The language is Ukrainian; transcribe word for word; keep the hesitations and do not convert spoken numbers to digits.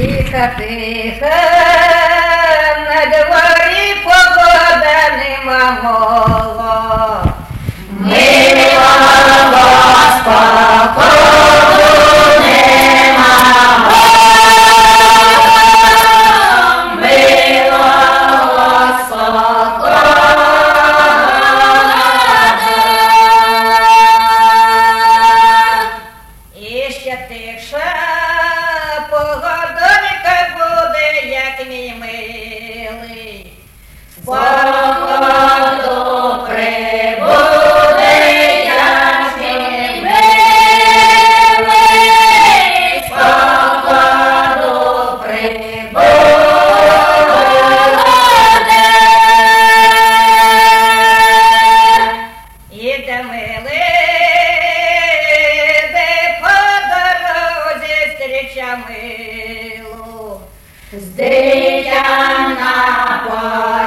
Тихо-тихо, на дворі погода нема мова. Мила Господа, нема мова. Мила Господа. І ще тиша погодонька буде, як мій милий. Спокою прибуде, як мій милий. Спокою прибуде. Іде милий, де по дорозі зустріча милу. З дитя на полі.